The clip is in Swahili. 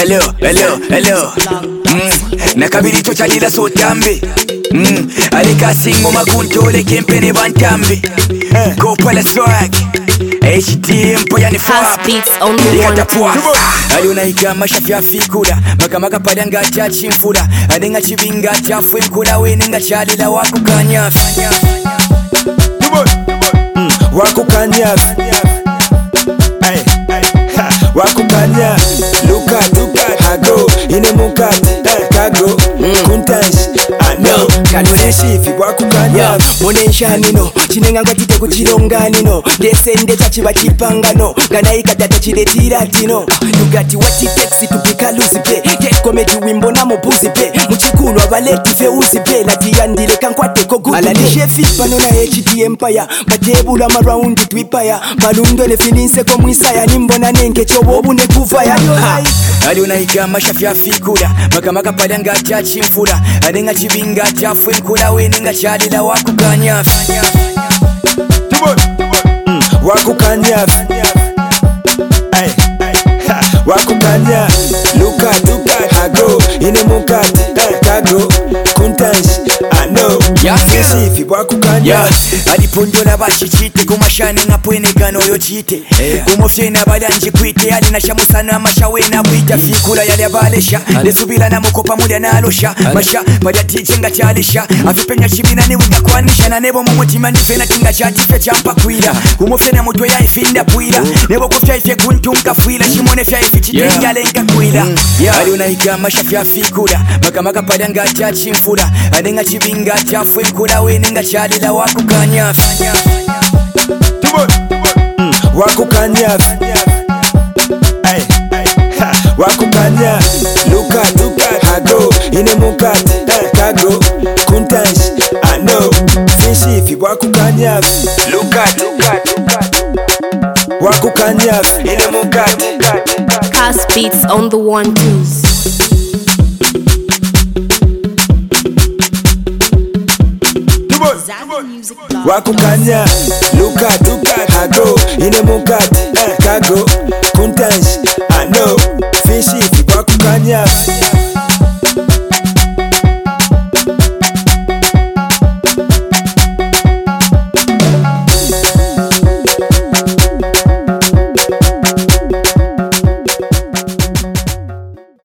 hello. Nakabiri tochalila so tambi. Alika singo makuntole kempene bantambi. Go pala swag. HTM po yani House beats on the one. Aliona ikama shafya fikura makamaka padanga cha chimfura adenga chibinga cha fwenkura wenenga chalila wakukanya wakukanya wakukanya luka hago ine mukati kago kuntanshi ano kanureshifi wakukanya monensha nino chinenga ngatite kuchironga nino desende chachiva chipangano nganaika tata chiretira tino lugati what it takes to pick a loose pay get comedy wimbo na mobuzi pay muchikulu abaleti fe uzipe latiyandile kankwateko good alanishe fit panona HT Empire batebula maround twipaya malundo le filinse ko mwisaya nimbona nenge chobobu ne kuvaya aliona ikama shafya fikura makamaka padanga cha chimfura adenga chibinga cha fwenkura wenenga chalila wakukanya wakukanya wakukanya luka hago ine mukati kago kuntanshi ano yasifi wakukanya alipondola bachichite kumashane ngapwenegano yo chite kumofyena balanji kwite alina shamusana mashawena bwita fikula yale abalesha lesubira na mukopa mulya nalosha masha badatije chalisha afipenya chibina ne wingakwanisha na nebo mumutima ndifena tinga chatife champa kwira kumofyena mutwe ya ifinda kwira nebo kufya ife kuntunga fwila shimone fya ife chitinga lenga kwira aliona ikama shafya fikula makamaka padanga cha chimfura adenga chibinga cha fwenkura wenenga chalila wakukanya wakukanya wakukanya luka hago ine mukati kago kuntanshi ano finshifi wakukanya luka wakukanya ine mukati House beats on the 1-2s. wakukanya luka hago ine mukati kago kuntanshi ano finshifi wakukanya